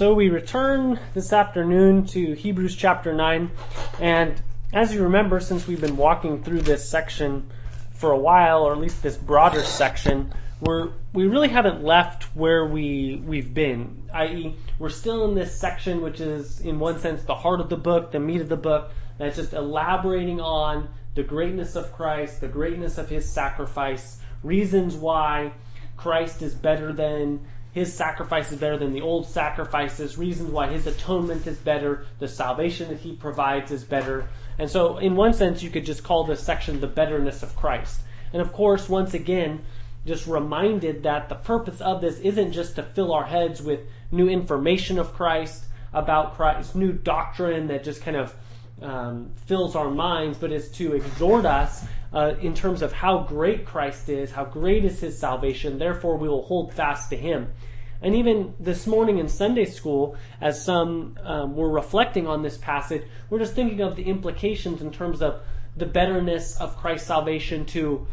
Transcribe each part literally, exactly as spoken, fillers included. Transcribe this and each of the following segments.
So we return this afternoon to Hebrews chapter nine, and as you remember, since we've been walking through this section for a while, or at least this broader section, we're we really haven't left where we we've been. that is, we're still in this section, which is in one sense the heart of the book, the meat of the book, that's just elaborating on the greatness of Christ, the greatness of His sacrifice, reasons why Christ is better than His sacrifice is better than the old sacrifices, reasons why His atonement is better, the salvation that He provides is better. And so in one sense you could just call this section the betterness of Christ. And of course, once again, just reminded that the purpose of this isn't just to fill our heads with new information of Christ, about Christ, new doctrine that just kind of um, fills our minds, but is to exhort us uh, in terms of how great Christ is, how great is His salvation, therefore we will hold fast to Him. And even this morning in Sunday school, as some um, were reflecting on this passage, we're just thinking of the implications in terms of the betterness of Christ's salvation to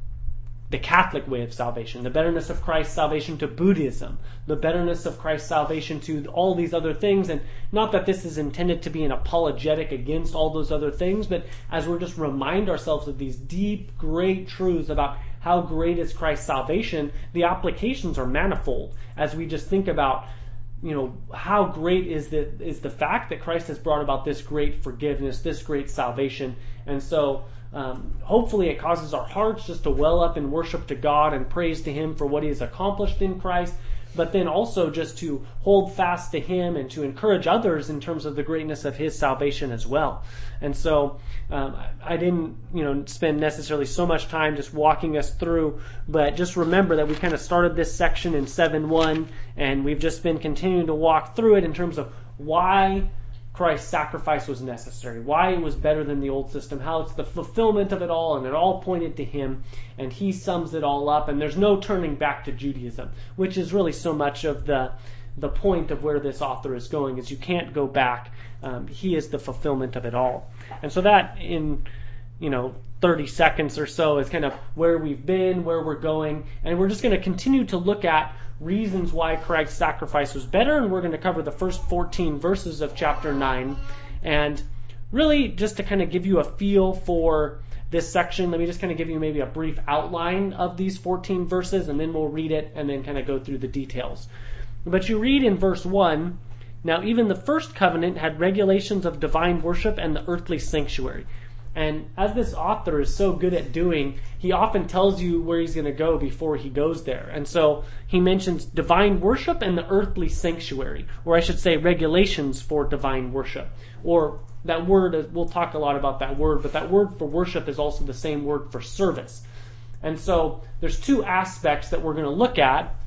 the Catholic way of salvation, the betterness of Christ's salvation to Buddhism, the betterness of Christ's salvation to all these other things. And not that this is intended to be an apologetic against all those other things, but as we're just remind ourselves of these deep, great truths about how great is Christ's salvation, the applications are manifold as we just think about, you know, how great is the, is the fact that Christ has brought about this great forgiveness, this great salvation. And so Um, hopefully it causes our hearts just to well up in worship to God and praise to Him for what He has accomplished in Christ, but then also just to hold fast to Him and to encourage others in terms of the greatness of His salvation as well. And so um, I didn't, you know, spend necessarily so much time just walking us through, but just remember that we kind of started this section in seven one, and we've just been continuing to walk through it in terms of why Christ's sacrifice was necessary, why it was better than the old system, how it's the fulfillment of it all, and it all pointed to Him, and He sums it all up, and there's no turning back to Judaism, which is really so much of the the point of where this author is going, is you can't go back. Um, he is the fulfillment of it all. And so that in, you know, thirty seconds or so is kind of where we've been, where we're going, and we're just going to continue to look at reasons why Christ's sacrifice was better, and we're going to cover the first fourteen verses of chapter nine. And really, just to kind of give you a feel for this section, let me just kind of give you maybe a brief outline of these fourteen verses, and then we'll read it and then kind of go through the details. But you read in verse one, "Now even the first covenant had regulations of divine worship and the earthly sanctuary." And as this author is so good at doing, he often tells you where he's going to go before he goes there. And so he mentions divine worship and the earthly sanctuary, or I should say regulations for divine worship. Or that word, we'll talk a lot about that word, but that word for worship is also the same word for service. And so there's two aspects that we're going to look at.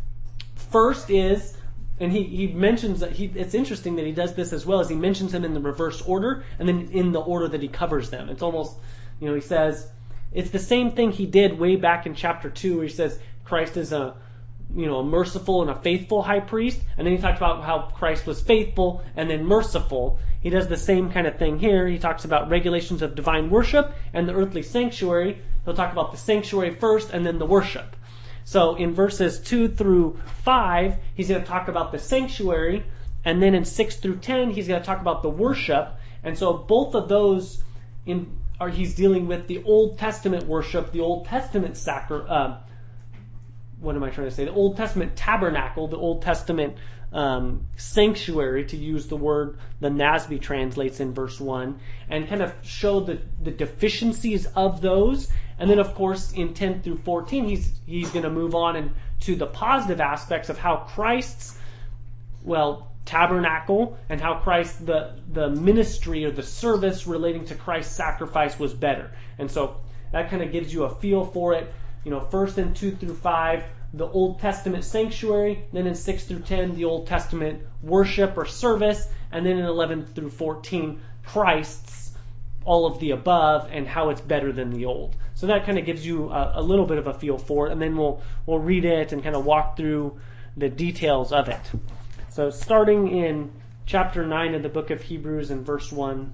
First is, and he, he mentions that he, it's interesting that he does this as well, as he mentions them in the reverse order and then in the order that he covers them. It's almost, you know, he says, it's the same thing he did way back in chapter two where he says Christ is a, you know, a merciful and a faithful high priest. And then he talks about how Christ was faithful and then merciful. He does the same kind of thing here. He talks about regulations of divine worship and the earthly sanctuary. He'll talk about the sanctuary first and then the worship. So in verses two through five, he's going to talk about the sanctuary, and then in six through ten, he's going to talk about the worship. And so both of those, in are he's dealing with the Old Testament worship, the Old Testament sacri- uh, what am I trying to say? The Old Testament tabernacle, the Old Testament um, sanctuary, to use the word the N A S B translates in verse one, and kind of show the, the deficiencies of those. And then, of course, in ten through fourteen, he's he's going to move on and to the positive aspects of how Christ's, well, tabernacle and how Christ, the, the ministry or the service relating to Christ's sacrifice was better. And so that kind of gives you a feel for it. You know, first in two through five, the Old Testament sanctuary, then in six through ten, the Old Testament worship or service, and then in eleven through fourteen, Christ's, all of the above, and how it's better than the old. So that kind of gives you a, a little bit of a feel for it, and then we'll we'll read it and kind of walk through the details of it. So starting in chapter nine of the book of Hebrews in verse one.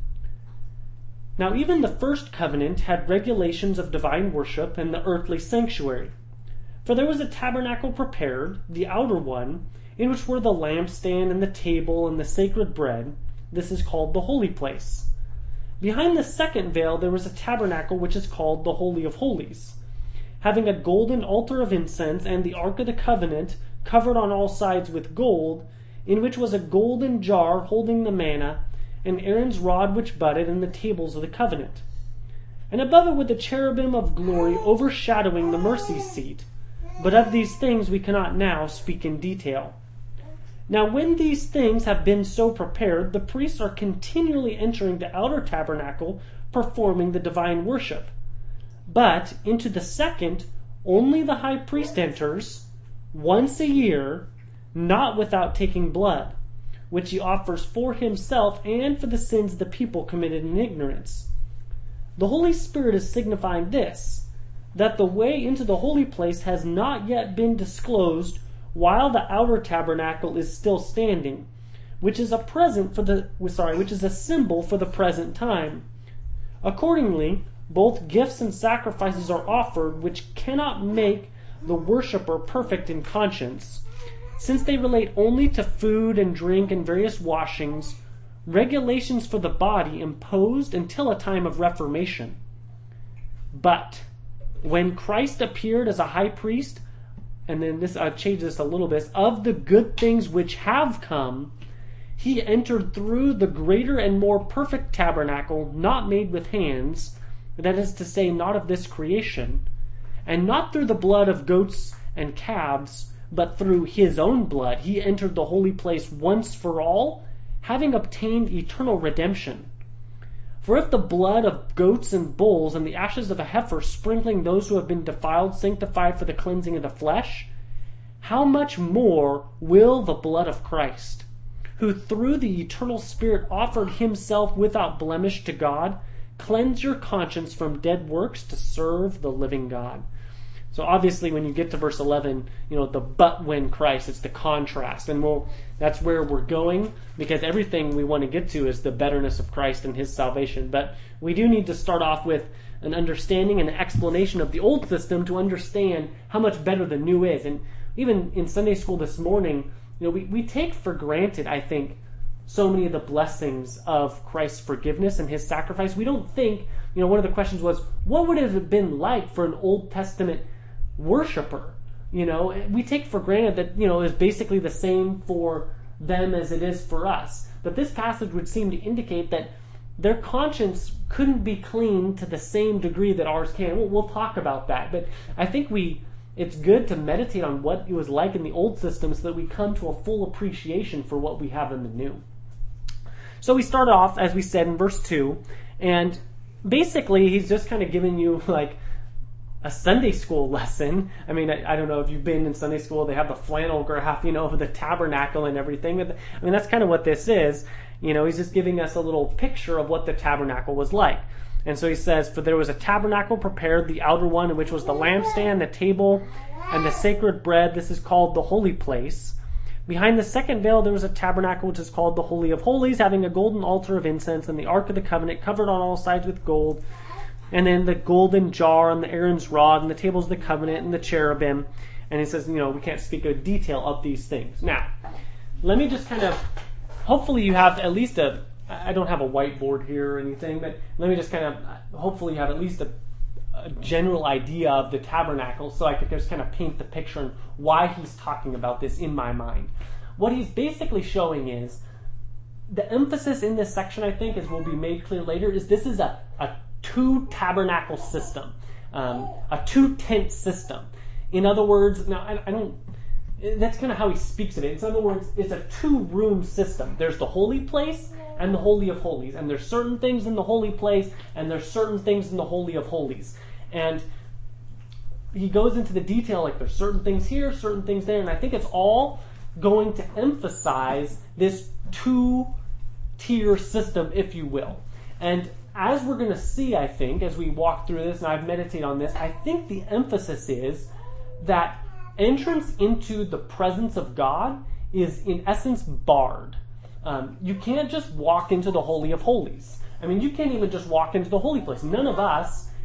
"Now even the first covenant had regulations of divine worship and the earthly sanctuary. For there was a tabernacle prepared, the outer one, in which were the lampstand and the table and the sacred bread. This is called the holy place. Behind the second veil there was a tabernacle which is called the Holy of Holies, having a golden altar of incense and the Ark of the Covenant covered on all sides with gold, in which was a golden jar holding the manna, and Aaron's rod which budded, and the tables of the covenant. And above it were the cherubim of glory overshadowing the mercy seat. But of these things we cannot now speak in detail. Now when these things have been so prepared, the priests are continually entering the outer tabernacle, performing the divine worship. But into the second, only the high priest enters, once a year, not without taking blood, which he offers for himself and for the sins of the people committed in ignorance. The Holy Spirit is signifying this, that the way into the holy place has not yet been disclosed while the outer tabernacle is still standing, which is a present for the sorry, which is a symbol for the present time. Accordingly, both gifts and sacrifices are offered, which cannot make the worshipper perfect in conscience, since they relate only to food and drink and various washings, regulations for the body imposed until a time of reformation. But when Christ appeared as a high priest, and then this I've changed this a little bit, of the good things which have come, he entered through the greater and more perfect tabernacle, not made with hands, that is to say, not of this creation, and not through the blood of goats and calves, but through his own blood. He entered the holy place once for all, having obtained eternal redemption. For if the blood of goats and bulls and the ashes of a heifer sprinkling those who have been defiled sanctify for the cleansing of the flesh, how much more will the blood of Christ, who through the eternal Spirit offered himself without blemish to God, cleanse your conscience from dead works to serve the living God. So obviously when you get to verse eleven, you know, the but when Christ, it's the contrast. And we'll, that's where we're going, because everything we want to get to is the betterness of Christ and his salvation. But we do need to start off with an understanding and an explanation of the old system to understand how much better the new is. And even in Sunday school this morning, you know, we, we take for granted, I think, so many of the blessings of Christ's forgiveness and his sacrifice. We don't think, you know, one of the questions was, what would it have been like for an Old Testament worshiper? You know, we take for granted that, you know, it's basically the same for them as it is for us. But this passage would seem to indicate that their conscience couldn't be clean to the same degree that ours can. We'll, we'll talk about that. But I think we, it's good to meditate on what it was like in the old system so that we come to a full appreciation for what we have in the new. So we start off, as we said, in verse two, and basically he's just kind of giving you like a Sunday school lesson. I mean, I, I don't know if you've been in Sunday school, they have the flannel graph, you know, of the tabernacle and everything. I mean, that's kind of what this is. You know, he's just giving us a little picture of what the tabernacle was like. And so he says, for there was a tabernacle prepared, the outer one, in which was the lampstand, the table, and the sacred bread. This is called the holy place. Behind the second veil there was a tabernacle which is called the Holy of Holies, having a golden altar of incense and the Ark of the Covenant covered on all sides with gold, and then the golden jar and the Aaron's rod and the tables of the covenant and the cherubim. And he says, you know, we can't speak of detail of these things. Now, let me just kind of, hopefully you have at least a, I don't have a whiteboard here or anything, but let me just kind of, hopefully you have at least a, a general idea of the tabernacle so I could just kind of paint the picture and why he's talking about this in my mind. What he's basically showing is, the emphasis in this section, I think, as will be made clear later, is this is a, a two tabernacle system, um, a two tent system. In other words, now I, I don't, that's kind of how he speaks of it. In other words, it's a two room system. There's the holy place and the Holy of Holies, and there's certain things in the holy place and there's certain things in the Holy of Holies. And he goes into the detail, like there's certain things here, certain things there, and I think it's all going to emphasize this two tier system, if you will. And as we're going to see, I think, as we walk through this, and I've meditated on this, I think the emphasis is that entrance into the presence of God is, in essence, barred. Um, you can't just walk into the Holy of Holies. I mean, you can't even just walk into the holy place. None of us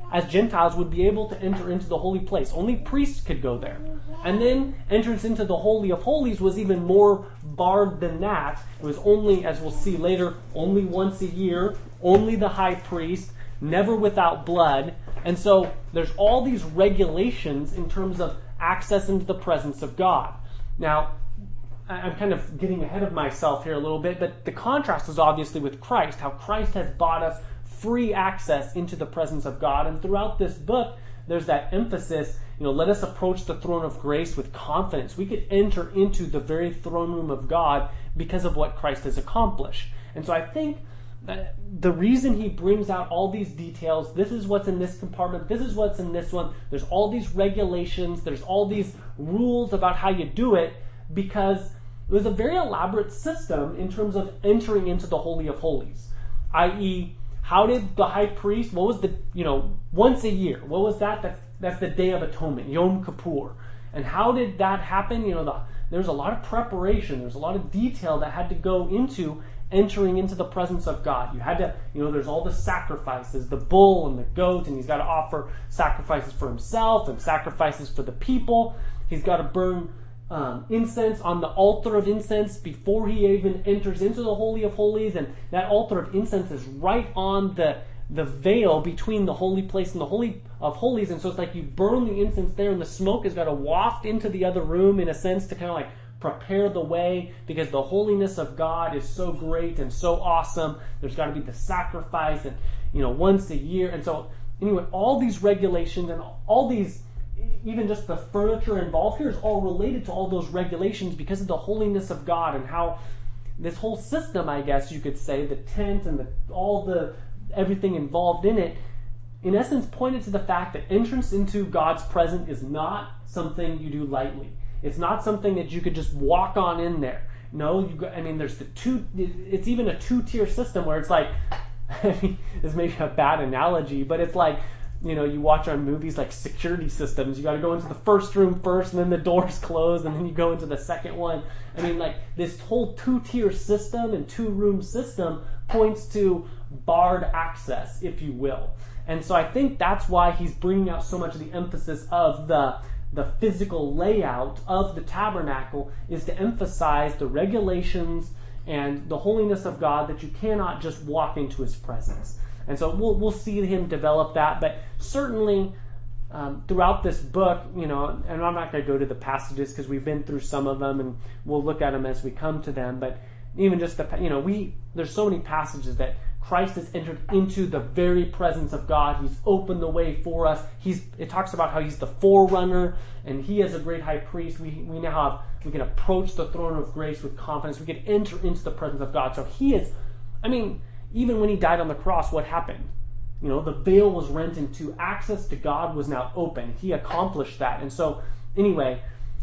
as Gentiles, would be able to enter into the holy place. Only priests could go there. And then entrance into the Holy of Holies was even more barred than that. It was only, as we'll see later, only once a year, only the high priest, never without blood. And so there's all these regulations in terms of access into the presence of God. Now, I'm kind of getting ahead of myself here a little bit, but the contrast is obviously with Christ, how Christ has bought us free access into the presence of God. And throughout this book, there's that emphasis, you know, let us approach the throne of grace with confidence. We could enter into the very throne room of God because of what Christ has accomplished. And so I think that the reason he brings out all these details, this is what's in this compartment, this is what's in this one, there's all these regulations, there's all these rules about how you do it, because it was a very elaborate system in terms of entering into the Holy of Holies, that is, how did the high priest, what was the, you know, once a year, what was that? That's, that's the Day of Atonement, Yom Kippur. And how did that happen? You know, the, there's a lot of preparation, there's a lot of detail that had to go into entering into the presence of God. You had to, you know, there's all the sacrifices, the bull and the goat, and he's got to offer sacrifices for himself and sacrifices for the people. He's got to burn Um, incense on the altar of incense before he even enters into the Holy of Holies, and that altar of incense is right on the the veil between the holy place and the Holy of Holies, and so it's like you burn the incense there and the smoke has got to waft into the other room in a sense to kind of like prepare the way, because the holiness of God is so great and so awesome. There's got to be the sacrifice, and you know, once a year. And so anyway, all these regulations and all these, even just the furniture involved here, is all related to all those regulations because of the holiness of God, and how this whole system, I guess you could say, the tent and the, all the everything involved in it, in essence pointed to the fact that entrance into God's presence is not something you do lightly. It's not something that you could just walk on in there. No, you go, I mean, there's the two, it's even a two-tier system where it's like, I mean, this may be a bad analogy, but it's like, you know, you watch on movies like security systems. You got to go into the first room first, and then the doors close, and then you go into the second one. I mean, like, this whole two-tier system and two-room system points to barred access, if you will. And so I think that's why he's bringing out so much of the emphasis of the the physical layout of the tabernacle, is to emphasize the regulations and the holiness of God, that you cannot just walk into his presence. And so we'll we'll see him develop that, but certainly um, throughout this book, you know, and I'm not going to go to the passages because we've been through some of them, and we'll look at them as we come to them. But even just the, you know, we there's so many passages that Christ has entered into the very presence of God. He's opened the way for us. He's it talks about how he's the forerunner, and he is a great high priest. We we now have we can approach the throne of grace with confidence. We can enter into the presence of God. So he is, I mean. Even when he died on the cross, what happened? You know, the veil was rent in two. Access to God was now open. He accomplished that. And so, anyway,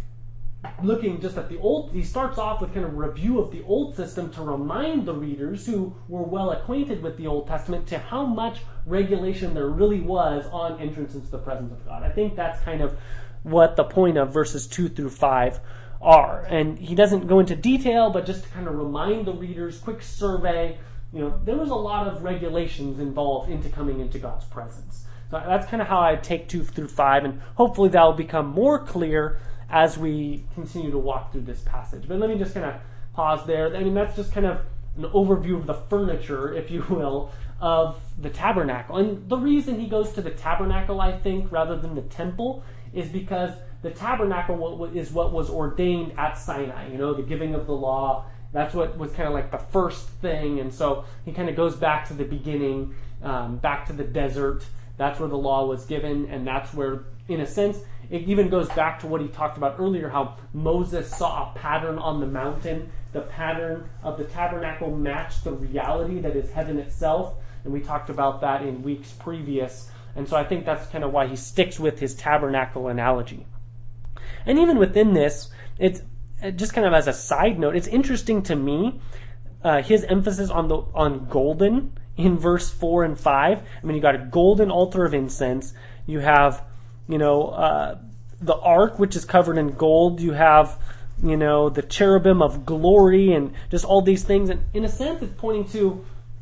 looking just at the old, he starts off with kind of a review of the old system to remind the readers who were well acquainted with the Old Testament to how much regulation there really was on entrance into the presence of God. I think that's kind of what the point of verses two through five are. And he doesn't go into detail, but just to kind of remind the readers, quick survey. You know, there was a lot of regulations involved into coming into God's presence. So that's kind of how I take two through five, and hopefully that will become more clear as we continue to walk through this passage. But let me just kind of pause there. I mean, that's just kind of an overview of the furniture, if you will, of the tabernacle. And the reason he goes to the tabernacle, I think, rather than the temple, is because the tabernacle is what was ordained at Sinai, you know, the giving of the law. That's what was kind of like the first thing. And so he kind of goes back to the beginning, um, back to the desert. That's where the law was given. And that's where, in a sense, it even goes back to what he talked about earlier, how Moses saw a pattern on the mountain. The pattern of the tabernacle matched the reality that is heaven itself. And we talked about that in weeks previous. And so I think that's kind of why he sticks with his tabernacle analogy. And even within this, it's just kind of as a side note, it's interesting to me, uh, his emphasis on the on golden in verse four and five. I mean, you got a golden altar of incense. You have, you know, uh, the ark, which is covered in gold. You have, you know, the cherubim of glory and just all these things. And in a sense, it's pointing to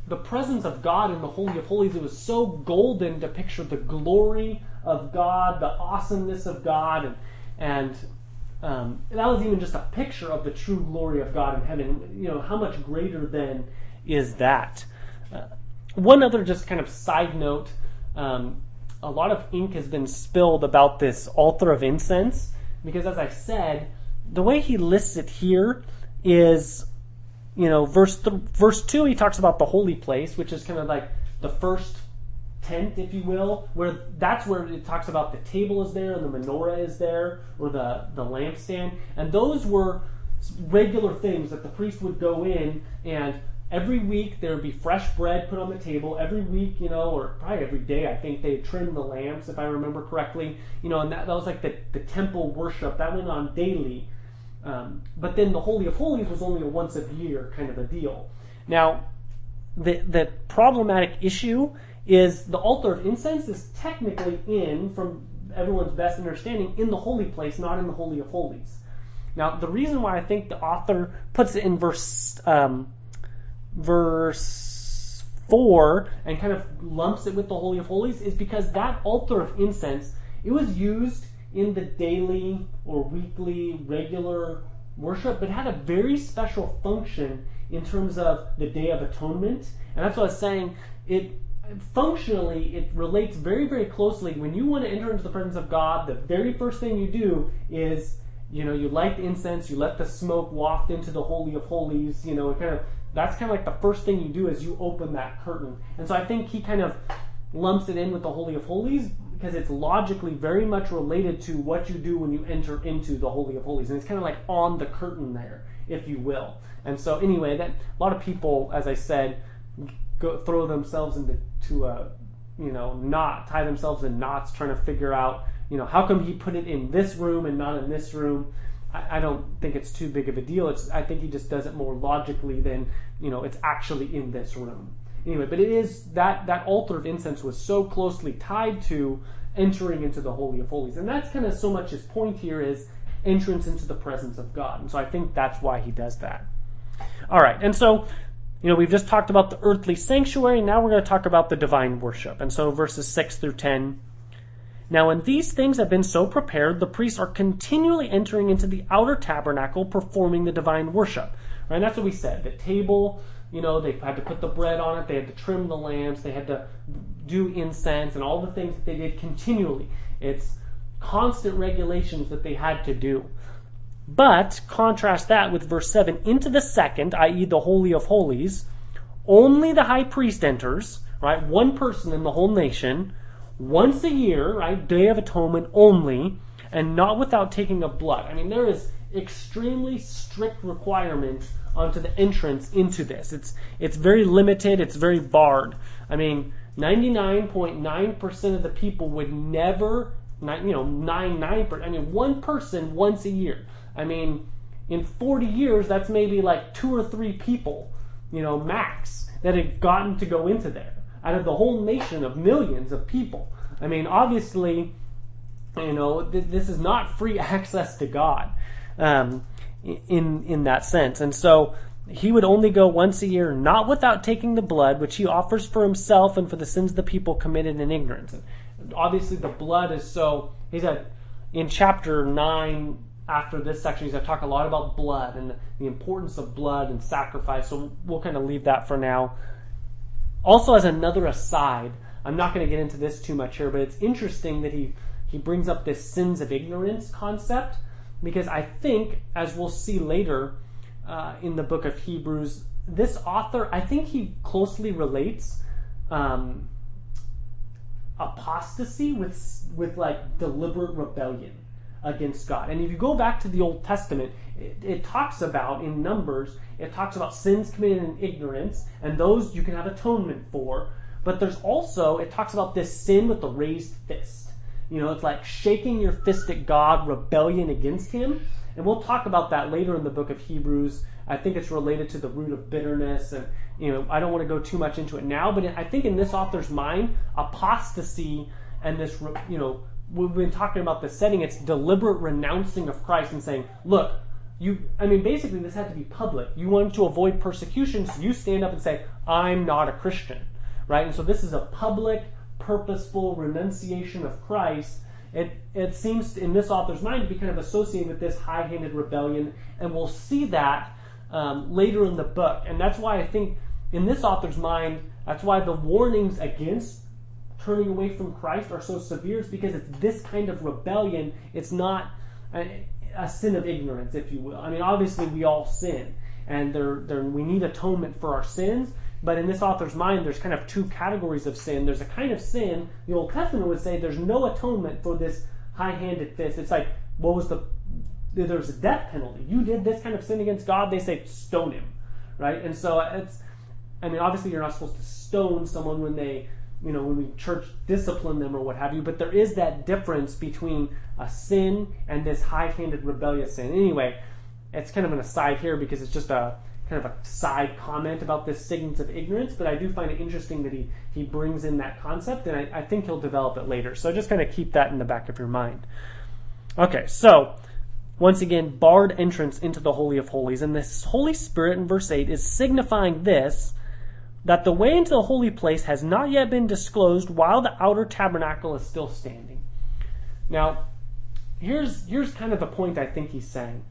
the presence of God in the Holy of Holies, it was so golden to picture the glory of God, the awesomeness of God, and, and um, that was even just a picture of the true glory of God in heaven. You know, how much greater then is that? Uh, one other just kind of side note, um, a lot of ink has been spilled about this altar of incense, because as I said, the way he lists it here is, you know, verse th- verse two, he talks about the holy place, which is kind of like the first tent, if you will, where that's where it talks about the table is there and the menorah is there, or the, the lampstand. And those were regular things that the priest would go in, and every week there would be fresh bread put on the table. Every week, you know, or probably every day, I think, they'd trim the lamps, if I remember correctly. You know, and that, that was like the, the temple worship. That went on daily. Um, but then the Holy of Holies was only a once a year kind of a deal. Now, the the problematic issue is the altar of incense is technically in, from everyone's best understanding, in the holy place, not in the Holy of Holies. Now, the reason why I think the author puts it in verse um, verse four and kind of lumps it with the Holy of Holies is because that altar of incense, it was used in the daily or weekly regular worship, but had a very special function in terms of the Day of Atonement. And that's what I was saying. It functionally, it relates very, very closely. When you want to enter into the presence of God, the very first thing you do is, you know, you light the incense, you let the smoke waft into the Holy of Holies, you know, it kind of, that's kind of like the first thing you do as you open that curtain. And so I think he kind of lumps it in with the Holy of Holies because it's logically very much related to what you do when you enter into the Holy of Holies. And it's kind of like on the curtain there, if you will. And so anyway, that a lot of people, as I said, go throw themselves into to a, you know, knot, tie themselves in knots trying to figure out, you know, how come he put it in this room and not in this room? I, I don't think it's too big of a deal. It's I think he just does it more logically than, you know, it's actually in this room. Anyway, but it is that that altar of incense was so closely tied to entering into the Holy of Holies. And that's kind of so much his point here is entrance into the presence of God. And so I think that's why he does that. All right, and so, you know, we've just talked about the earthly sanctuary. Now we're going to talk about the divine worship. And so verses six through ten. Now when these things have been so prepared, the priests are continually entering into the outer tabernacle, performing the divine worship. Right? And that's what we said. The table, you know, they had to put the bread on it. They had to trim the lamps. They had to do incense and all the things that they did continually. It's constant regulations that they had to do. But contrast that with verse seven. Into the second, that is the Holy of Holies, only the high priest enters, right? One person in the whole nation, once a year, right? Day of Atonement only, and not without taking of blood. I mean, there is extremely strict requirements onto the entrance into this. It's it's very limited. It's very barred. I mean, ninety-nine point nine percent of the people would never, you know, ninety-nine percent. I mean, one person once a year. I mean, in forty years, that's maybe like two or three people, you know, max, that had gotten to go into there out of the whole nation of millions of people. I mean, obviously, you know, th- this is not free access to God. Um, in in that sense. And so he would only go once a year, not without taking the blood, which he offers for himself and for the sins of the people committed in ignorance. And obviously the blood is so, he said in chapter nine, after this section, he's going to talk a lot about blood and the importance of blood and sacrifice, so we'll kind of leave that for now. Also, as another aside, I'm not going to get into this too much here, but it's interesting that he, he brings up this sins of ignorance concept, because I think, as we'll see later uh, in the book of Hebrews, this author, I think he closely relates um, apostasy with with like deliberate rebellion against God. And if you go back to the Old Testament, it, it talks about, in Numbers, it talks about sins committed in ignorance, and those you can have atonement for. But there's also, it talks about this sin with the raised fist. You know, it's like shaking your fist at God, rebellion against him. And we'll talk about that later in the book of Hebrews. I think it's related to the root of bitterness. And, you know, I don't want to go too much into it now, but I think in this author's mind, apostasy and this, you know, we've been talking about the setting, it's deliberate renouncing of Christ and saying, look, you, I mean, basically this had to be public. You wanted to avoid persecution, so you stand up and say, I'm not a Christian, right? And so this is a public, purposeful renunciation of Christ. It it seems in this author's mind to be kind of associated with this high-handed rebellion, and we'll see that um, later in the book. And that's why I think in this author's mind, that's why the warnings against turning away from Christ are so severe, is because it's this kind of rebellion. It's not a, a sin of ignorance, if you will. I mean, obviously we all sin, and there, there, we need atonement for our sins. But in this author's mind, there's kind of two categories of sin. There's a kind of sin, the Old Testament would say there's no atonement for this high-handed fist. It's like, what was the, there's a death penalty. You did this kind of sin against God, they say stone him, right? And so it's, I mean, obviously you're not supposed to stone someone when they, you know, when we church discipline them or what have you, but there is that difference between a sin and this high-handed rebellious sin. Anyway, it's kind of an aside here because it's just a kind of a side comment about this signs of ignorance, but I do find it interesting that he, he brings in that concept, and I, I think he'll develop it later. So just kind of keep that in the back of your mind. Okay, so once again, barred entrance into the Holy of Holies, and this Holy Spirit in verse eight is signifying this, that the way into the holy place has not yet been disclosed while the outer tabernacle is still standing. Now, here's here's kind of the point I think he's saying.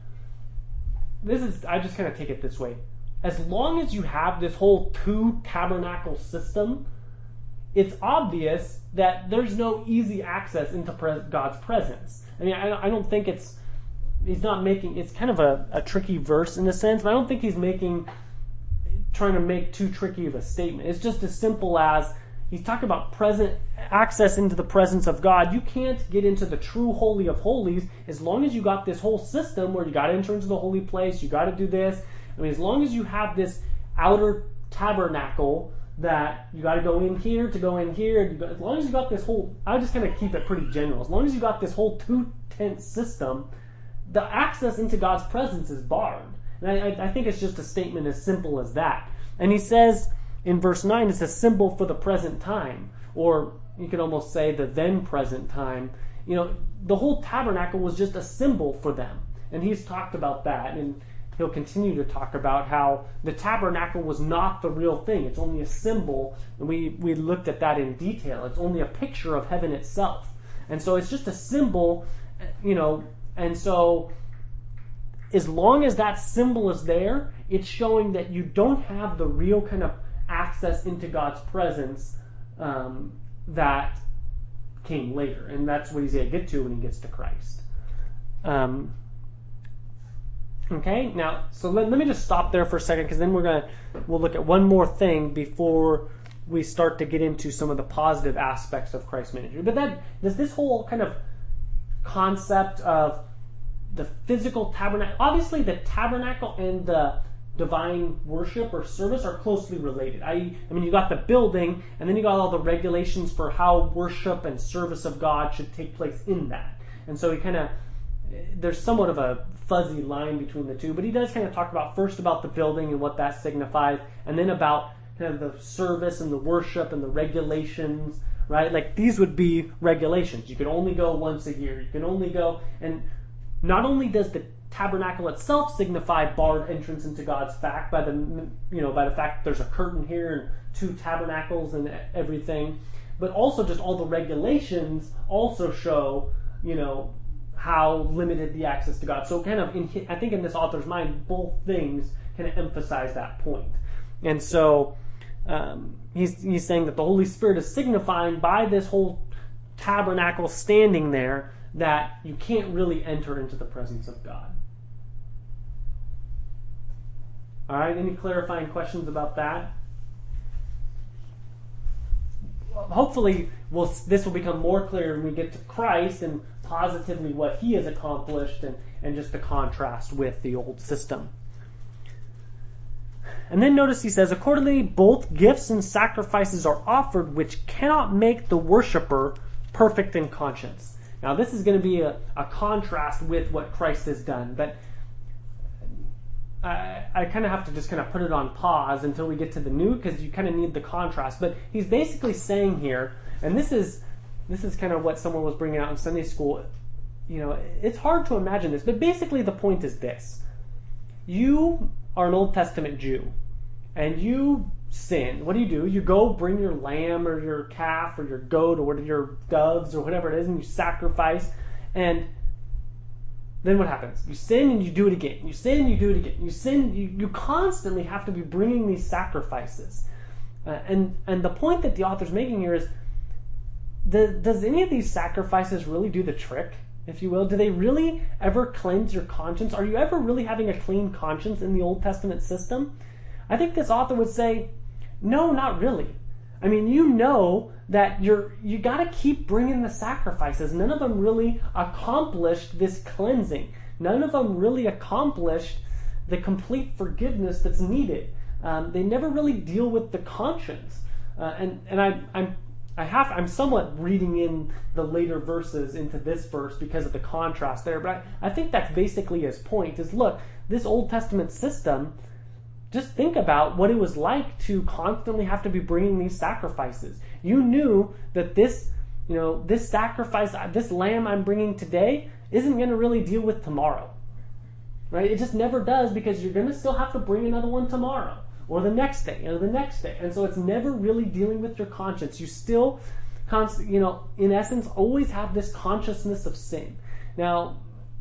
This is, I just kind of take it this way. As long as you have this whole two tabernacle system, it's obvious that there's no easy access into pres- God's presence. I mean, I, I don't think it's, he's not making, it's kind of a, a tricky verse in a sense, but I don't think he's making, trying to make too tricky of a statement. It's just as simple as, he's talking about present access into the presence of God. You can't get into the true Holy of Holies as long as you got this whole system where you got to enter into the holy place, you got to do this. I mean, as long as you have this outer tabernacle that you got to go in here to go in here, you got, as long as you got this whole, I just kind of keep it pretty general. As long as you got this whole two-tent system, the access into God's presence is barred. And I, I think it's just a statement as simple as that. And he says, in verse nine, it's a symbol for the present time, or you could almost say the then present time. You know, the whole tabernacle was just a symbol for them. And he's talked about that, and he'll continue to talk about how the tabernacle was not the real thing. It's only a symbol, and we, we looked at that in detail. It's only a picture of heaven itself. And so it's just a symbol, you know, and so as long as that symbol is there, it's showing that you don't have the real kind of access into God's presence um, that came later. And that's what he's going to get to when he gets to Christ. Um, okay, now, so let, let me just stop there for a second, because then we're going to, we'll look at one more thing before we start to get into some of the positive aspects of Christ's ministry. But that, does this whole kind of concept of the physical tabernacle, obviously the tabernacle and the divine worship or service are closely related. I, I mean, you got the building, and then you got all the regulations for how worship and service of God should take place in that. And so he kind of, there's somewhat of a fuzzy line between the two, but he does kind of talk about first about the building and what that signifies, and then about kind of the service and the worship and the regulations, right? Like these would be regulations. You can only go once a year. You can only go, and not only does the tabernacle itself signify barred entrance into God's fact by the, you know, by the fact that there's a curtain here and two tabernacles and everything, but also just all the regulations also show, you know, how limited the access to God. So kind of, in, I think in this author's mind, both things kind of emphasize that point. And so um, he's he's saying that the Holy Spirit is signifying by this whole tabernacle standing there that you can't really enter into the presence of God. All right, any clarifying questions about that? Well, hopefully we'll, this will become more clear when we get to Christ and positively what he has accomplished, and, and just the contrast with the old system. And then notice he says, accordingly, both gifts and sacrifices are offered which cannot make the worshiper perfect in conscience. Now this is going to be a, a contrast with what Christ has done, but I, I kind of have to just kind of put it on pause until we get to the new, because you kind of need the contrast. But he's basically saying here, and this is this is kind of what someone was bringing out in Sunday school, you know, it's hard to imagine this, but basically the point is this. you are an Old Testament Jew, and you sin. What do you do? You go bring your lamb or your calf or your goat or your doves or whatever it is, and you sacrifice, and then what happens? You sin and you do it again. You sin and you do it again. You sin, you, you constantly have to be bringing these sacrifices. Uh, and, and the point that the author's making here is, the, does any of these sacrifices really do the trick, if you will? Do they really ever cleanse your conscience? Are you ever really having a clean conscience in the Old Testament system? I think this author would say, no, not really. I mean, you know that you're you got to keep bringing the sacrifices. None of them really accomplished this cleansing. None of them really accomplished the complete forgiveness that's needed. Um, they never really deal with the conscience. Uh, and and I I'm I have I'm somewhat reading in the later verses into this verse because of the contrast there. But I, I think that's basically his point. Is look, this Old Testament system. Just think about what it was like to constantly have to be bringing these sacrifices. You knew that this, you know, this sacrifice, this lamb I'm bringing today isn't going to really deal with tomorrow, right? It just never does, because you're going to still have to bring another one tomorrow or the next day or the next day. And so it's never really dealing with your conscience. You still, const- you know, in essence, always have this consciousness of sin. Now,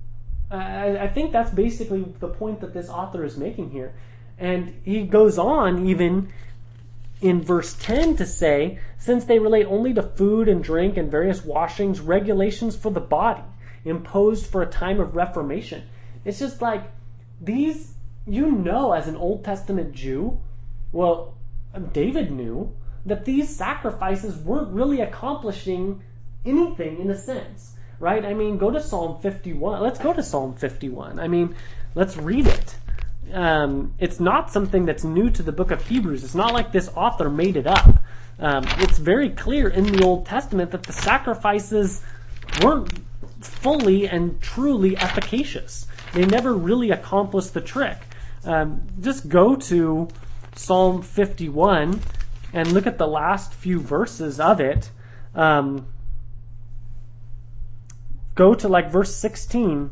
I, I think that's basically the point that this author is making here. And he goes on even in verse ten to say, since they relate only to food and drink and various washings, regulations for the body, imposed for a time of reformation. It's just like, these, you know, as an Old Testament Jew, well, David knew that these sacrifices weren't really accomplishing anything in a sense, right? I mean, go to Psalm fifty-one. Let's go to Psalm fifty-one. I mean, let's read it. Um, it's not something that's new to the book of Hebrews. It's not like this author made it up. Um, it's very clear in the Old Testament that the sacrifices weren't fully and truly efficacious. They never really accomplished the trick. Um, just go to Psalm fifty-one and look at the last few verses of it. Um, go to like verse sixteen.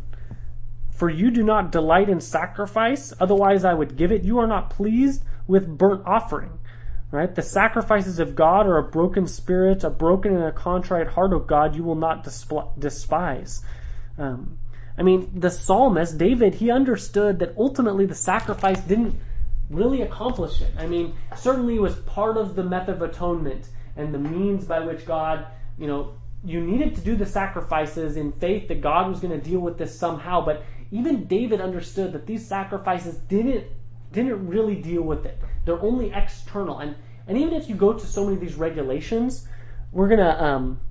For you do not delight in sacrifice, otherwise I would give it. You are not pleased with burnt offering. Right? The sacrifices of God are a broken spirit, a broken and a contrite heart, O God, you will not despise. Um, I mean, the psalmist, David, he understood that ultimately the sacrifice didn't really accomplish it. I mean, certainly it was part of the method of atonement and the means by which God, you know, you needed to do the sacrifices in faith that God was going to deal with this somehow, but even David understood that these sacrifices didn't didn't really deal with it. They're only external. And and even if you go to so many of these regulations, we're going to, um,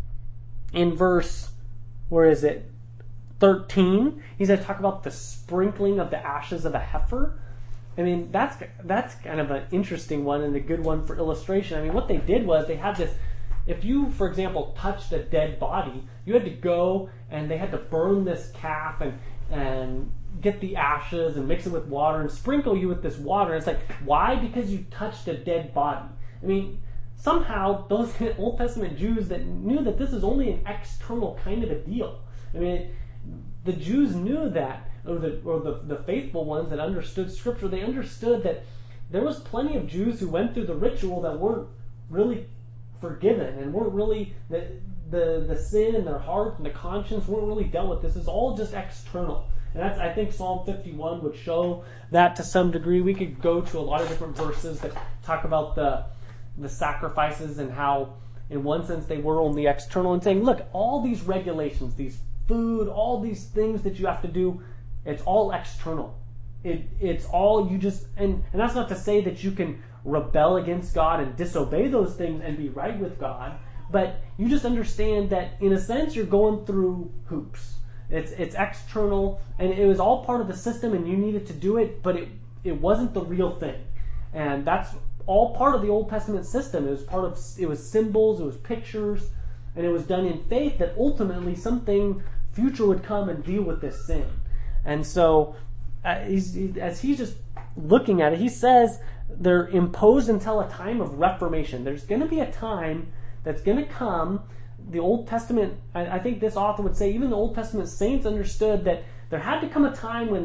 in verse, where is it, thirteen, he's going to talk about the sprinkling of the ashes of a heifer. I mean, that's that's kind of an interesting one and a good one for illustration. I mean, what they did was they had this, if you, for example, touched a dead body, you had to go and they had to burn this calf and and get the ashes and mix it with water and sprinkle you with this water. It's like, why? Because you touched a dead body. I mean, somehow those Old Testament Jews that knew that this is only an external kind of a deal. I mean, the Jews knew that, or the or the, the faithful ones that understood Scripture, they understood that there was plenty of Jews who went through the ritual that weren't really forgiven and weren't really, the, the, the sin in their heart and the conscience weren't really dealt with. This is all just external. And that's, I think Psalm fifty-one would show that to some degree. We could go to a lot of different verses that talk about the the sacrifices and how, in one sense, they were only external, and saying, look, all these regulations, these food, all these things that you have to do, it's all external. It it's all you just, and, and that's not to say that you can rebel against God and disobey those things and be right with God, but you just understand that, in a sense, you're going through hoops. It's it's external, and it was all part of the system, and you needed to do it, but it it wasn't the real thing. And that's all part of the Old Testament system. It was part of, it was symbols, it was pictures, and it was done in faith that ultimately something future would come and deal with this sin. And so, uh, he's, he, as he's just looking at it, he says they're imposed until a time of reformation. There's going to be a time that's going to come. The Old Testament, I, I think this author would say, even the Old Testament saints understood that there had to come a time when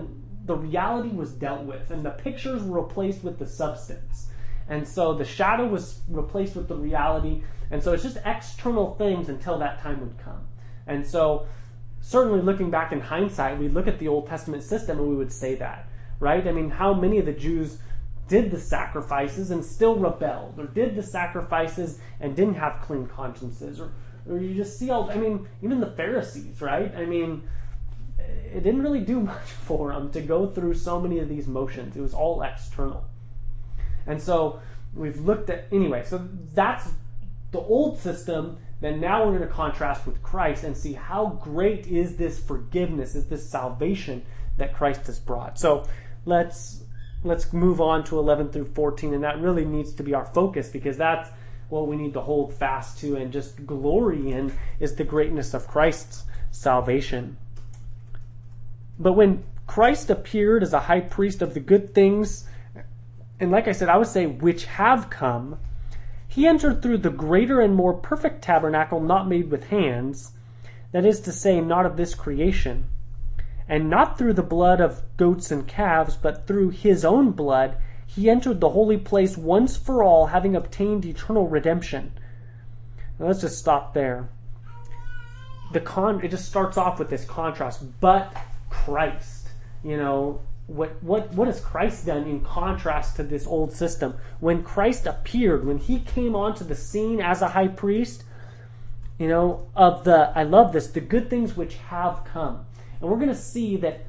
the reality was dealt with, and the pictures were replaced with the substance. And so the shadow was replaced with the reality, and so it's just external things until that time would come. And so certainly looking back in hindsight, we look at the Old Testament system and we would say that, right? I mean, how many of the Jews did the sacrifices and still rebelled, or did the sacrifices and didn't have clean consciences, or, or you just see all, I mean, even the Pharisees, right? I mean, it didn't really do much for them to go through so many of these motions. It was all external. And so we've looked at, anyway, so that's the old system. Then now we're going to contrast with Christ and see how great is this forgiveness, is this salvation that Christ has brought. So let's let's move on to eleven through fourteen, and that really needs to be our focus, because that's what we need to hold fast to and just glory in, is the greatness of Christ's salvation. But when Christ appeared as a high priest of the good things, and like I said, I would say which have come, he entered through the greater and more perfect tabernacle not made with hands, that is to say, not of this creation, and not through the blood of goats and calves, but through his own blood, he entered the holy place once for all, having obtained eternal redemption. Now let's just stop there. The con it just starts off with this contrast, but Christ, you know, what what what has Christ done in contrast to this old system? When Christ appeared, when he came onto the scene as a high priest, you know, of the, I love this, the good things which have come. And we're going to see that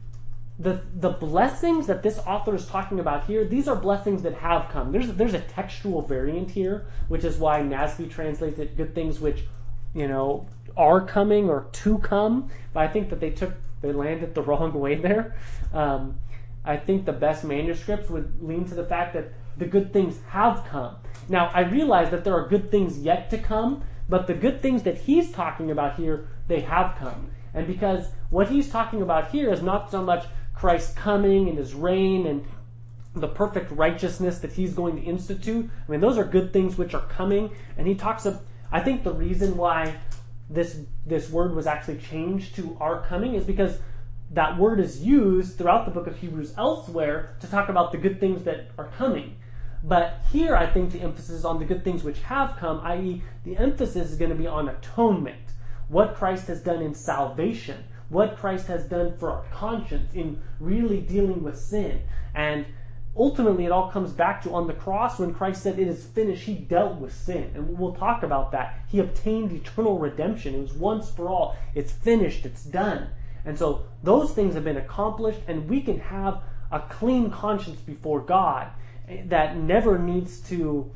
the the blessings that this author is talking about here, these are blessings that have come. There's there's a textual variant here, which is why N A S B translates it good things which, you know, are coming or to come. But I think that they took they landed the wrong way there. Um, I think the best manuscripts would lean to the fact that the good things have come. Now, I realize that there are good things yet to come, but the good things that he's talking about here, they have come. And because what he's talking about here is not so much Christ coming and his reign and the perfect righteousness that he's going to institute. I mean, those are good things which are coming. And he talks of, I think the reason why this this word was actually changed to are coming is because that word is used throughout the book of Hebrews elsewhere to talk about the good things that are coming. But here I think the emphasis is on the good things which have come, that is the emphasis is going to be on atonement. What Christ has done in salvation. What Christ has done for our conscience in really dealing with sin. And ultimately it all comes back to on the cross when Christ said it is finished, he dealt with sin. And we'll talk about that. He obtained eternal redemption. It was once for all. It's finished. It's done. And so those things have been accomplished, and we can have a clean conscience before God that never needs to,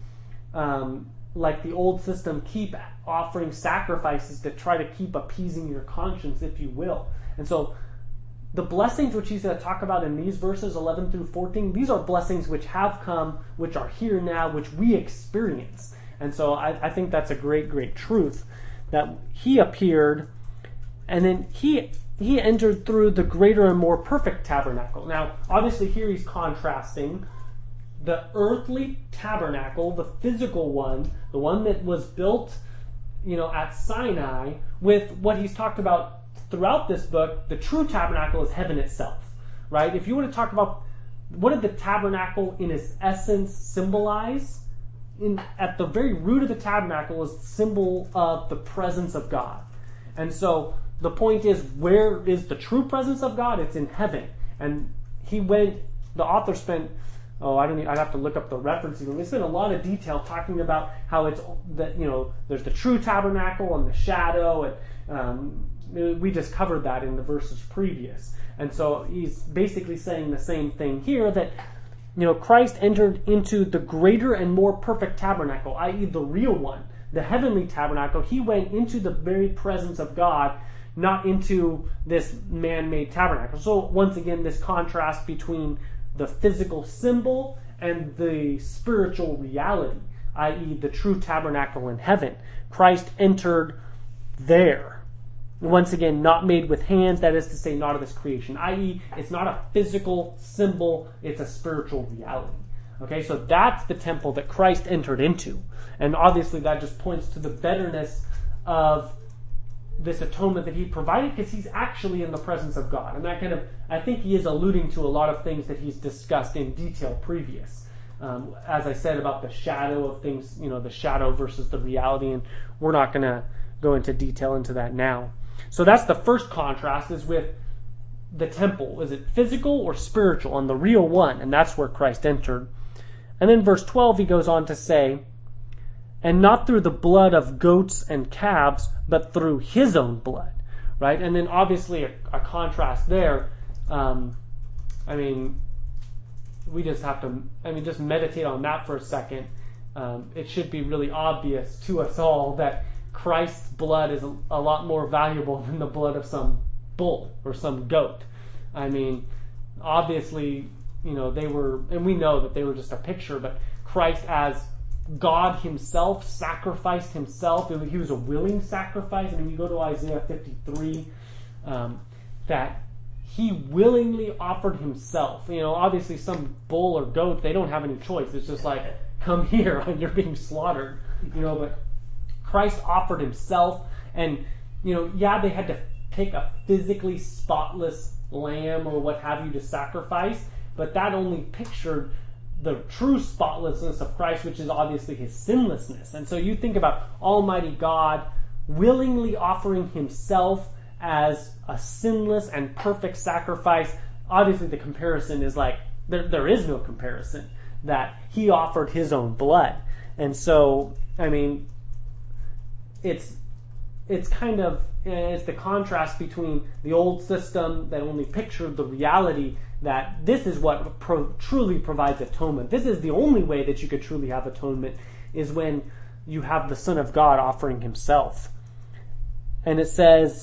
um, like the old system, keep offering sacrifices to try to keep appeasing your conscience, if you will. And so the blessings which he's going to talk about in these verses eleven through fourteen, these are blessings which have come, which are here now, which we experience. And so I, I think that's a great, great truth, that he appeared, and then he he entered through the greater and more perfect tabernacle. Now, obviously here he's contrasting the earthly tabernacle, the physical one, the one that was built, you know, at Sinai, with what he's talked about throughout this book. The true tabernacle is heaven itself, right? If you want to talk about what did the tabernacle in its essence symbolize, in at the very root of the tabernacle is the symbol of the presence of God. And so the point is, where is the true presence of God? It's in heaven. And he went, the author spent, oh, I don't need, I'd have to look up the references. We spent a lot of detail talking about how it's, that, you know, there's the true tabernacle and the shadow, and um, we just covered that in the verses previous. And so he's basically saying the same thing here, that, you know, Christ entered into the greater and more perfect tabernacle, that is the real one, the heavenly tabernacle. He went into the very presence of God, not into this man-made tabernacle. So once again, this contrast between the physical symbol and the spiritual reality, that is the true tabernacle in heaven. Christ entered there. Once again, not made with hands, that is to say, not of this creation. that is, it's not a physical symbol, it's a spiritual reality. Okay, so that's the temple that Christ entered into. And obviously that just points to the betterness of this atonement that he provided, because he's actually in the presence of God. And that kind of, I think he is alluding to a lot of things that he's discussed in detail previous. Um, as I said about the shadow of things, you know, the shadow versus the reality, and we're not going to go into detail into that now. So that's the first contrast, is with the temple. Is it physical or spiritual? And the real one, and that's where Christ entered. And then verse twelve, he goes on to say, and not through the blood of goats and calves, but through his own blood, right? And then obviously a, a contrast there. Um, I mean, we just have to, I mean, just meditate on that for a second. Um, it should be really obvious to us all that Christ's blood is a, a lot more valuable than the blood of some bull or some goat. I mean, obviously, you know, they were, and we know that they were just a picture, but Christ as God himself sacrificed himself. He was a willing sacrifice. And when you go to Isaiah fifty-three, um, that he willingly offered himself. You know, obviously some bull or goat, they don't have any choice. It's just like, come here, and you're being slaughtered. You know, but Christ offered himself. And, you know, yeah, they had to take a physically spotless lamb or what have you to sacrifice, but that only pictured the true spotlessness of Christ, which is obviously his sinlessness. And so you think about Almighty God willingly offering himself as a sinless and perfect sacrifice. Obviously the comparison is like, there, there is no comparison, that he offered his own blood. And so, I mean, it's it's kind of, it's the contrast between the old system that only pictured the reality that this is what pro- truly provides atonement. This is the only way that you could truly have atonement, is when you have the Son of God offering himself. And it says,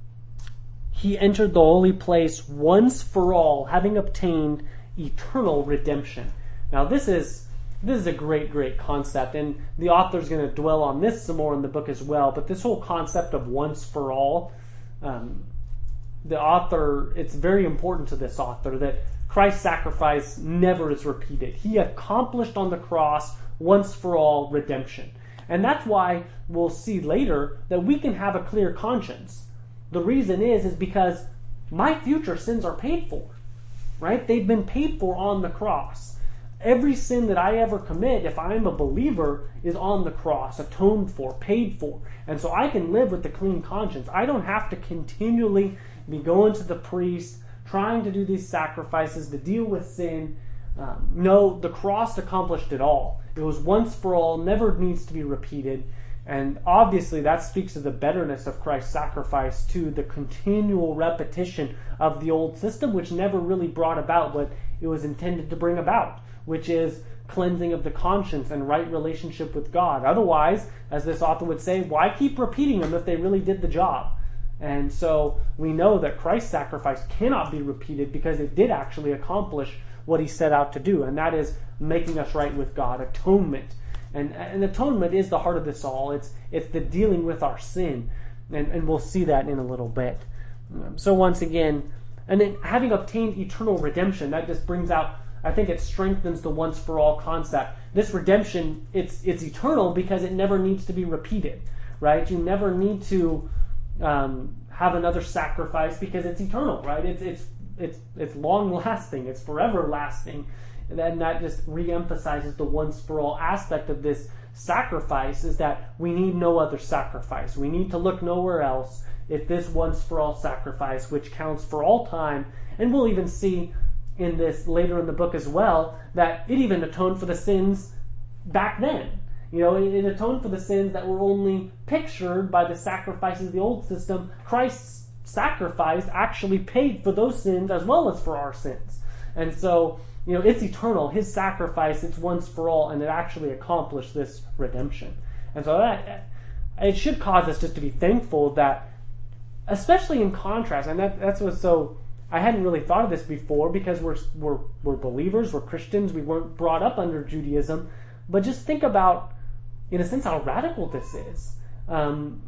he entered the holy place once for all, having obtained eternal redemption. Now this is this is a great, great concept, and the author's going to dwell on this some more in the book as well, but this whole concept of once for all, um, the author, it's very important to this author that Christ's sacrifice never is repeated. He accomplished on the cross once for all redemption. And that's why we'll see later that we can have a clear conscience. The reason is, is because my future sins are paid for, right? They've been paid for on the cross. Every sin that I ever commit, if I'm a believer, is on the cross, atoned for, paid for. And so I can live with a clean conscience. I don't have to continually be going to the priest, trying to do these sacrifices to deal with sin. Um, no, the cross accomplished it all. It was once for all, never needs to be repeated. And obviously that speaks to the betterness of Christ's sacrifice, to the continual repetition of the old system, which never really brought about what it was intended to bring about, which is cleansing of the conscience and right relationship with God. Otherwise, as this author would say, why keep repeating them if they really did the job? And so we know that Christ's sacrifice cannot be repeated because it did actually accomplish what he set out to do, and that is making us right with God, atonement. And, and atonement is the heart of this all. It's it's the dealing with our sin, and, and we'll see that in a little bit. Um, so once again, and then having obtained eternal redemption, that just brings out, I think it strengthens the once for all concept. This redemption, it's it's eternal because it never needs to be repeated, right? You never need to um, have another sacrifice because it's eternal, right? It's it's it's it's long lasting. It's forever lasting. And then that just reemphasizes the once for all aspect of this sacrifice, is that we need no other sacrifice. We need to look nowhere else. It's this once for all sacrifice which counts for all time. And we'll even see in this later in the book as well that it even atoned for the sins back then. You know, it, it atoned for the sins that were only pictured by the sacrifices of the old system. Christ's sacrifice actually paid for those sins as well as for our sins. And so, you know, it's eternal. His sacrifice, it's once for all, and it actually accomplished this redemption. And so that, it should cause us just to be thankful that, especially in contrast, and that, that's what's so, I hadn't really thought of this before because we're, we're, we're believers, we're Christians, we weren't brought up under Judaism, but just think about, in a sense, how radical this is. Um,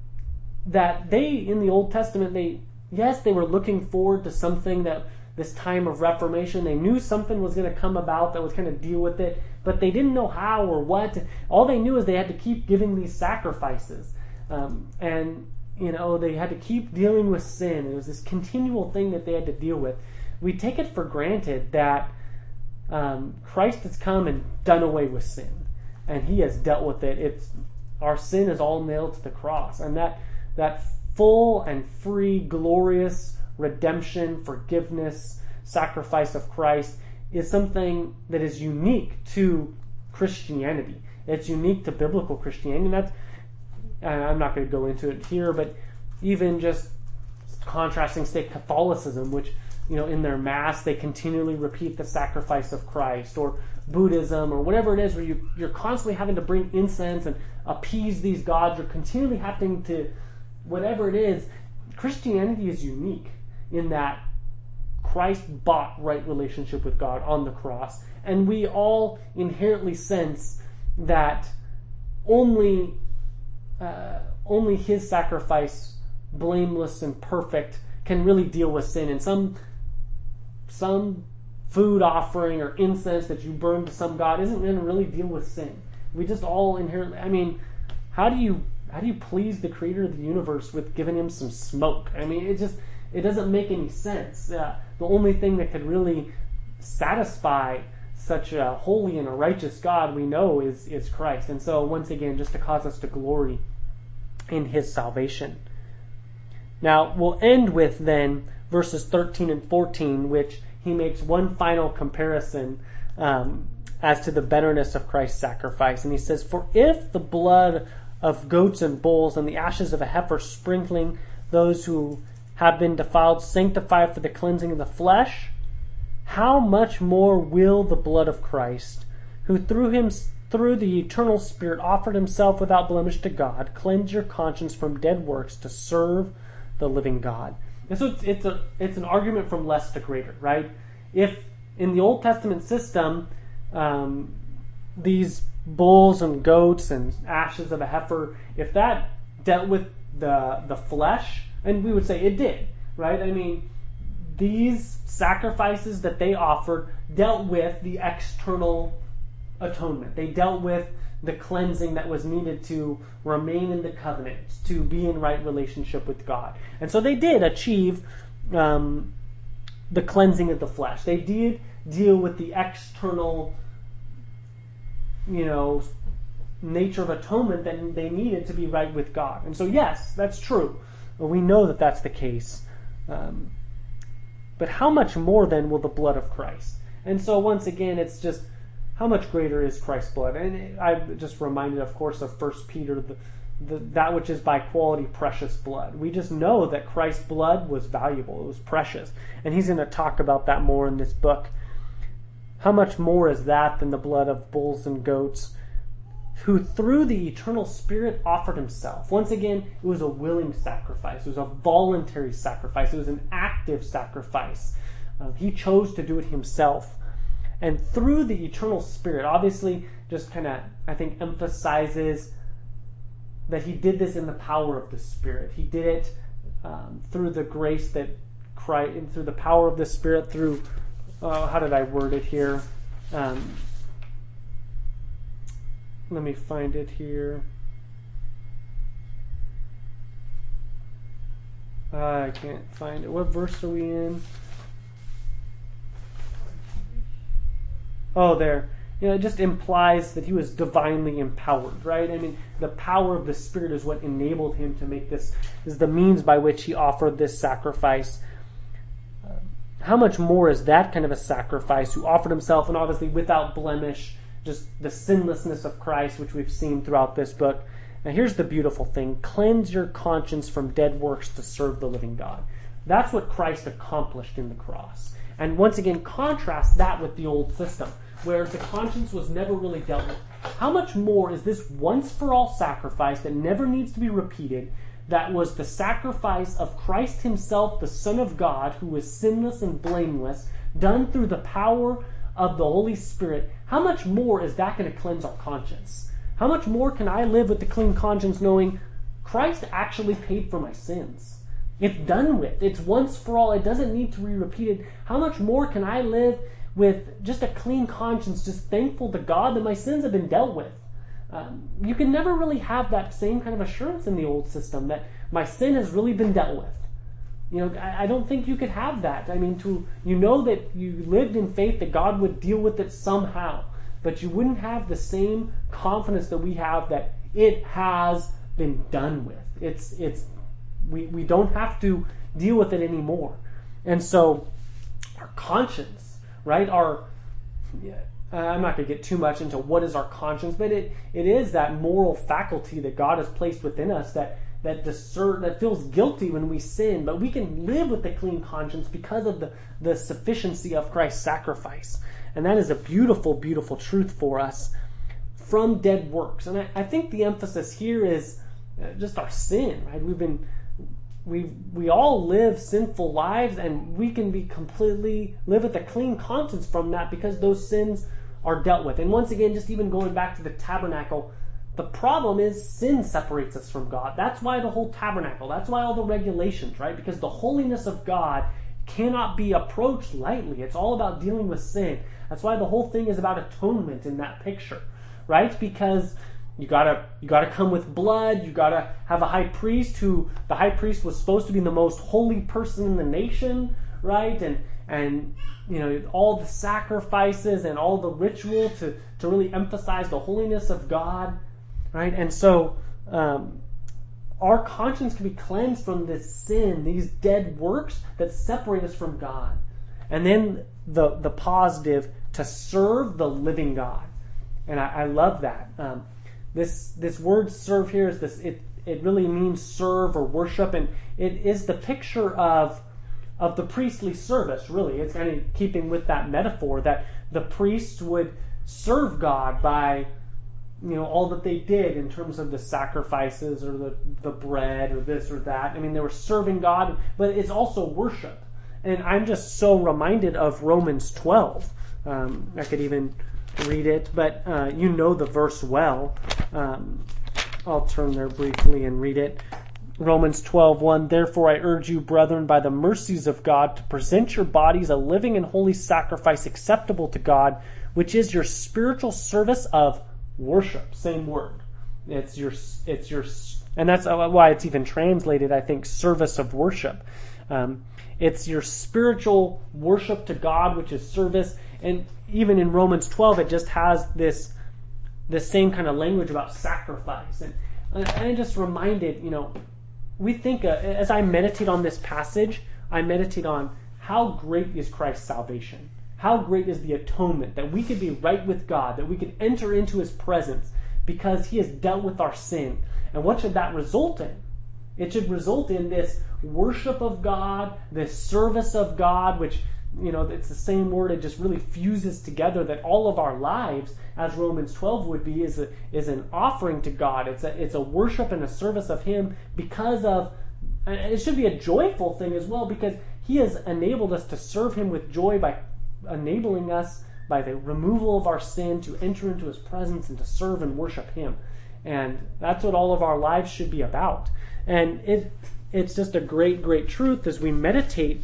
that they, in the Old Testament, they, yes, they were looking forward to something that, this time of Reformation, they knew something was going to come about that was going to deal with it, but they didn't know how or what. All they knew is they had to keep giving these sacrifices. Um, and, you know, they had to keep dealing with sin. It was this continual thing that they had to deal with. We take it for granted that um, Christ has come and done away with sin, and he has dealt with it. It's our sin is all nailed to the cross, and that that full and free, glorious redemption, forgiveness, sacrifice of Christ is something that is unique to Christianity. It's unique to biblical Christianity, and that's, and I'm not going to go into it here, but even just contrasting, say, Catholicism, which, you know, in their Mass, they continually repeat the sacrifice of Christ, or Buddhism, or whatever it is, where you, you're constantly having to bring incense and appease these gods, you're continually having to, whatever it is. Christianity is unique in that Christ bought right relationship with God on the cross, and we all inherently sense that only uh, only his sacrifice, blameless and perfect, can really deal with sin. And some some food offering or incense that you burn to some god isn't going to really deal with sin. We just all inherently, I mean, how do you how do you please the creator of the universe with giving him some smoke? I mean, it just it doesn't make any sense. Uh, the only thing that could really satisfy such a holy and a righteous God we know is, is Christ. And so once again, just to cause us to glory in his salvation. Now we'll end with then verses thirteen and fourteen, which he makes one final comparison um, as to the betterness of Christ's sacrifice. And he says, "For if the blood of goats and bulls and the ashes of a heifer sprinkling those who have been defiled sanctify for the cleansing of the flesh, how much more will the blood of Christ, who through him through the eternal Spirit offered himself without blemish to God, cleanse your conscience from dead works to serve the living God?" And so it's, it's a it's an argument from less to greater, right? If in the Old Testament system, um, these bulls and goats and ashes of a heifer, if that dealt with the the flesh, and we would say it did, right? I mean, these sacrifices that they offered dealt with the external atonement. They dealt with the cleansing that was needed to remain in the covenant, to be in right relationship with God. And so they did achieve um, the cleansing of the flesh. They did deal with the external, you know, nature of atonement that they needed to be right with God. And so yes, that's true. We know that that's the case. Um, but how much more then will the blood of Christ? And so once again, it's just, how much greater is Christ's blood? And I'm just reminded, of course, of First Peter, the, the, that which is by quality precious blood. We just know that Christ's blood was valuable. It was precious. And he's going to talk about that more in this book. How much more is that than the blood of bulls and goats, who through the eternal Spirit offered himself? Once again, it was a willing sacrifice. It was a voluntary sacrifice. It was an active sacrifice. Uh, he chose to do it himself. And through the eternal Spirit, obviously just kind of, I think, emphasizes that he did this in the power of the Spirit. He did it um, through the grace that Christ, through the power of the Spirit, through, uh, how did I word it here? Um, let me find it here. Uh, I can't find it. What verse are we in? Oh, there. You know, it just implies that he was divinely empowered, right? I mean, the power of the Spirit is what enabled him to make this, is the means by which he offered this sacrifice. Uh, how much more is that kind of a sacrifice, who offered himself, and obviously without blemish, just the sinlessness of Christ, which we've seen throughout this book. Now here's the beautiful thing. Cleanse your conscience from dead works to serve the living God. That's what Christ accomplished in the cross. And once again, contrast that with the old system, where the conscience was never really dealt with. How much more is this once-for-all sacrifice that never needs to be repeated, that was the sacrifice of Christ himself, the Son of God, who was sinless and blameless, done through the power of the Holy Spirit? How much more is that going to cleanse our conscience? How much more can I live with a clean conscience knowing Christ actually paid for my sins? It's done with. It's once for all. It doesn't need to be repeated. How much more can I live with just a clean conscience, just thankful to God that my sins have been dealt with? Um, you can never really have that same kind of assurance in the old system that my sin has really been dealt with. You know, I, I don't think you could have that. I mean, to you know that you lived in faith that God would deal with it somehow, but you wouldn't have the same confidence that we have that it has been done with. It's it's we we don't have to deal with it anymore. And so our conscience, right? Our uh, I'm not going to get too much into what is our conscience, but it it is that moral faculty that God has placed within us that that discern, that feels guilty when we sin, but we can live with a clean conscience because of the, the sufficiency of Christ's sacrifice. And that is a beautiful, beautiful truth for us from dead works. And I, I think the emphasis here is just our sin, right? We've been, we we all live sinful lives, and we can be completely, live with a clean conscience from that because those sins are dealt with. And once again, just even going back to the tabernacle, the problem is sin separates us from God. That's why the whole tabernacle, that's why all the regulations, right? Because the holiness of God cannot be approached lightly. It's all about dealing with sin. That's why the whole thing is about atonement in that picture, right? Because you gotta you gotta come with blood. You gotta have a high priest who the high priest was supposed to be the most holy person in the nation, right? And and you know all the sacrifices and all the ritual to to really emphasize the holiness of God. Right, and so um, our conscience can be cleansed from this sin, these dead works that separate us from God, and then the the positive to serve the living God, and I, I love that. Um, this this word "serve" here is this. It it really means serve or worship, and it is the picture of of the priestly service. Really, it's kind of keeping with that metaphor that the priests would serve God by, you know, all that they did in terms of the sacrifices or the, the bread or this or that. I mean, they were serving God, but it's also worship. And I'm just so reminded of Romans twelve. Um, I could even read it, but uh, you know the verse well. Um, I'll turn there briefly and read it. Romans twelve one, therefore I urge you, brethren, by the mercies of God, to present your bodies a living and holy sacrifice acceptable to God, which is your spiritual service of worship. Same word. It's your, it's your, and that's why it's even translated, I think, service of worship. Um, it's your spiritual worship to God, which is service. And even in Romans twelve, it just has this, this same kind of language about sacrifice. And, and I'm just reminded, you know, we think, uh, as I meditate on this passage, I meditate on how great is Christ's salvation. How great is the atonement, that we could be right with God, that we could enter into His presence because He has dealt with our sin. And what should that result in? It should result in this worship of God, this service of God, which, you know, it's the same word, it just really fuses together that all of our lives, as Romans twelve would be, is a, is an offering to God. It's a, it's a worship and a service of Him because of, and it should be a joyful thing as well, because He has enabled us to serve Him with joy by enabling us by the removal of our sin to enter into His presence and to serve and worship Him. And that's what all of our lives should be about. And it it's just a great, great truth as we meditate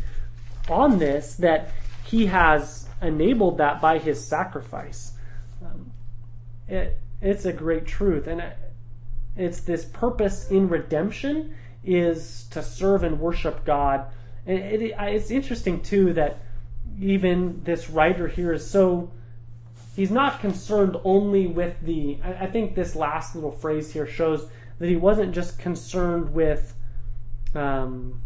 on this, that He has enabled that by His sacrifice. Um, it, it's a great truth. And it's this purpose in redemption is to serve and worship God. And it, it, it's interesting, too, that even this writer here is so, he's not concerned only with the, I, I think this last little phrase here shows that he wasn't just concerned with, um,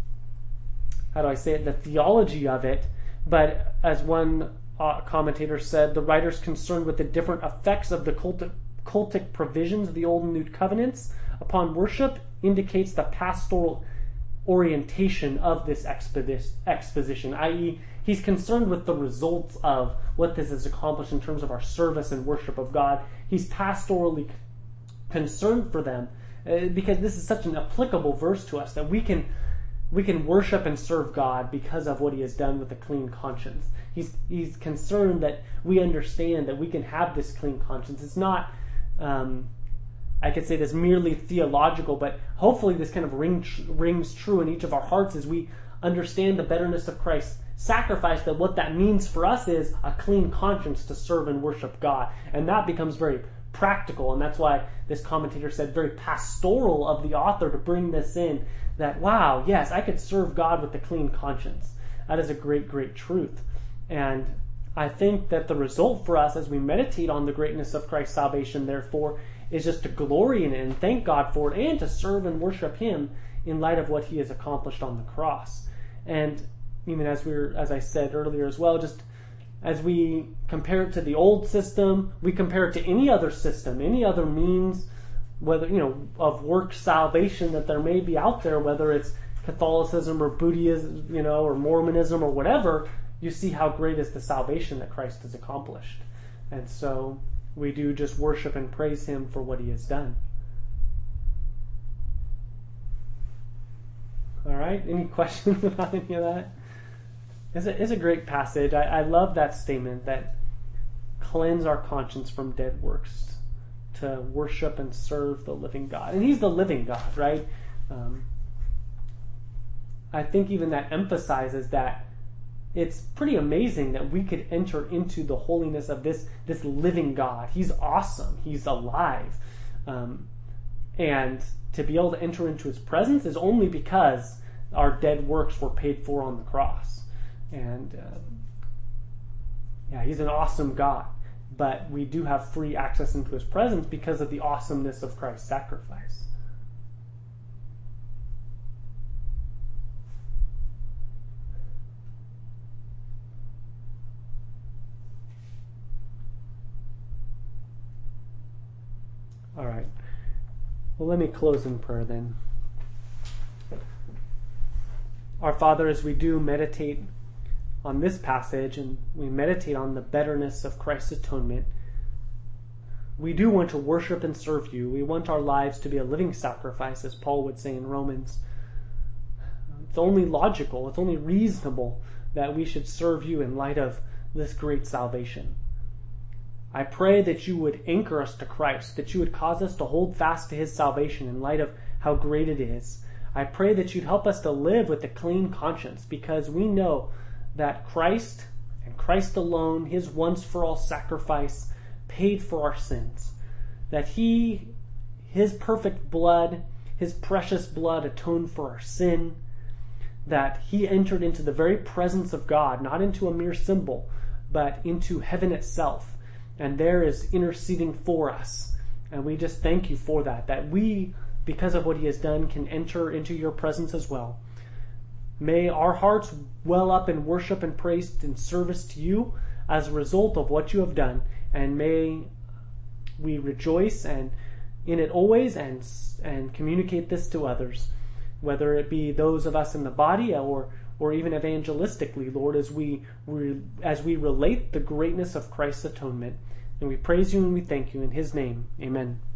how do I say it, the theology of it, but as one uh, commentator said, the writer's concerned with the different effects of the cultic, cultic provisions of the Old and New Covenants upon worship indicates the pastoral orientation of this exposition, that is, he's concerned with the results of what this has accomplished in terms of our service and worship of God. He's pastorally concerned for them uh, because this is such an applicable verse to us that we can we can worship and serve God because of what He has done with a clean conscience. He's he's concerned that we understand that we can have this clean conscience. It's not, um, I could say this merely theological, but hopefully this kind of ring, rings true in each of our hearts as we understand the betterness of Christ's sacrifice, that what that means for us is a clean conscience to serve and worship God. And that becomes very practical, and that's why this commentator said very pastoral of the author to bring this in, that, wow, yes, I could serve God with a clean conscience. That is a great, great truth. And I think that the result for us as we meditate on the greatness of Christ's salvation, therefore, is just to glory in it and thank God for it, and to serve and worship Him in light of what He has accomplished on the cross. And even as we were, as I said earlier as well, just as we compare it to the old system, we compare it to any other system, any other means, whether, you know, of work salvation that there may be out there, whether it's Catholicism or Buddhism, you know, or Mormonism or whatever, you see how great is the salvation that Christ has accomplished. And so we do just worship and praise Him for what He has done. All right, any questions about any of that? It's a, it's a great passage. I, I love that statement, that cleanse our conscience from dead works to worship and serve the living God. And He's the living God, right? Um, I think even that emphasizes that it's pretty amazing that we could enter into the holiness of this, this living God. He's awesome. He's alive. Um, and to be able to enter into His presence is only because our dead works were paid for on the cross. And uh, yeah, He's an awesome God, but we do have free access into His presence because of the awesomeness of Christ's sacrifice. All right. Well, let me close in prayer then. Our Father, as we do meditate on this passage and we meditate on the betterness of Christ's atonement, we do want to worship and serve You. We want our lives to be a living sacrifice, as Paul would say in Romans. It's only logical, it's only reasonable that we should serve You in light of this great salvation. I pray that You would anchor us to Christ, that You would cause us to hold fast to His salvation in light of how great it is. I pray that You'd help us to live with a clean conscience, because we know that Christ and Christ alone, His once-for-all sacrifice, paid for our sins. That He, His perfect blood, His precious blood atoned for our sin. That He entered into the very presence of God, not into a mere symbol, but into heaven itself. And there is interceding for us. And we just thank You for that, that we, because of what He has done, can enter into Your presence as well. May our hearts well up in worship and praise and service to You as a result of what You have done. And may we rejoice and in it always, and and communicate this to others, whether it be those of us in the body or or even evangelistically, Lord, as we, we as we relate the greatness of Christ's atonement. And we praise You and we thank You in His name. Amen.